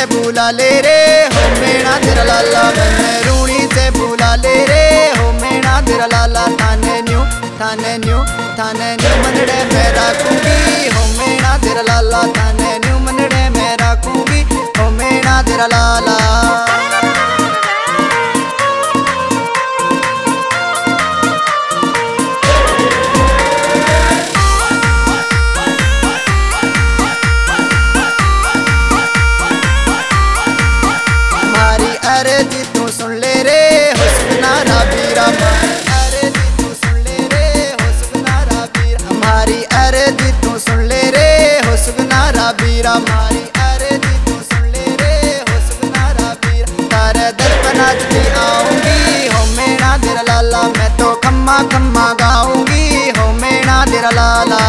बुला ले रे हो मेरा तेरा लाला, मैंने रूणी से बुला ले रे हो मेरा तेरा लाला। थाने न्यू मनड़े में रखूंगी हो मेरा तेरा लाला, थाने न्यू मनड़े में रखूंगी हो मेरा तेरा लाला। हमारी अर्जी तू सुन ले रे हो सुनारा बीरा, अर्जी तू सुन ले रे हो सुनारा बीरा, हमारी अर्जी तू सुन ले रे हो सुनारा बीरा, हमारी अर्जी तू सुन ले रे हो सुनारा बीरा। तारे दर पर नाचती आऊंगी हो मेरा तेरा लाला, मैं तो खम्मा खम्मा गाऊंगी हो मेरा तेरा लाला।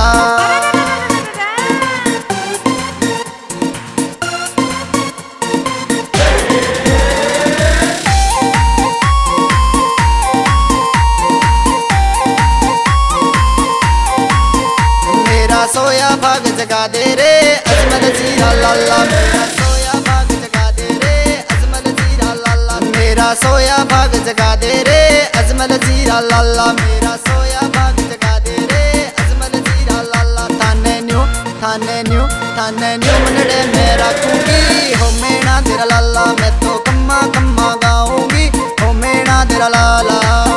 सोया भाग जगा दे रे अजमल जीरा लाला, मेरा सोया भाग जगा दे रे अजमल जीरा लाला, मेरा सोया भाग जगा दे रे अजमल जीरा लाला, मेरा सोया भाग जगा दे रे अजमल जीरा लाला। थाने न्यू मनड़े में रखूंगी हो मेरा तेरा लाला, मैं तो कम्मा कम्मा गाऊंगी हो मेरा तेरा लाला।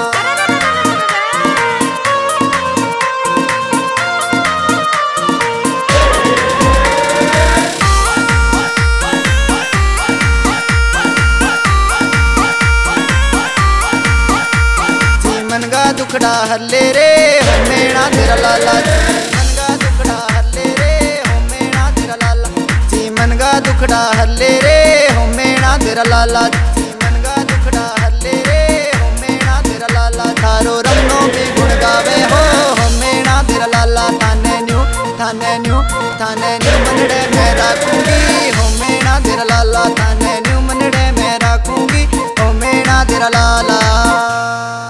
मन का दुखड़ा हर ले रे हो मेरा तेरा लाला, मन का दुखड़ा हर ले रे हो मेरा तेरा लाला, जी मन का दुखड़ा हर ले रे हो मेरा तेरा लाला, जी मन का दुखड़ा हर ले रे हो मेरा तेरा लाला। थारो रमनो भी गुण गावे हो मेरा तेरा लाला, थाने न्यू मनड़े में रखूंगी हो मेरा तेरा लाला, थाने न्यू मनड़े में रखूंगी हो मेरा तेरा लाला।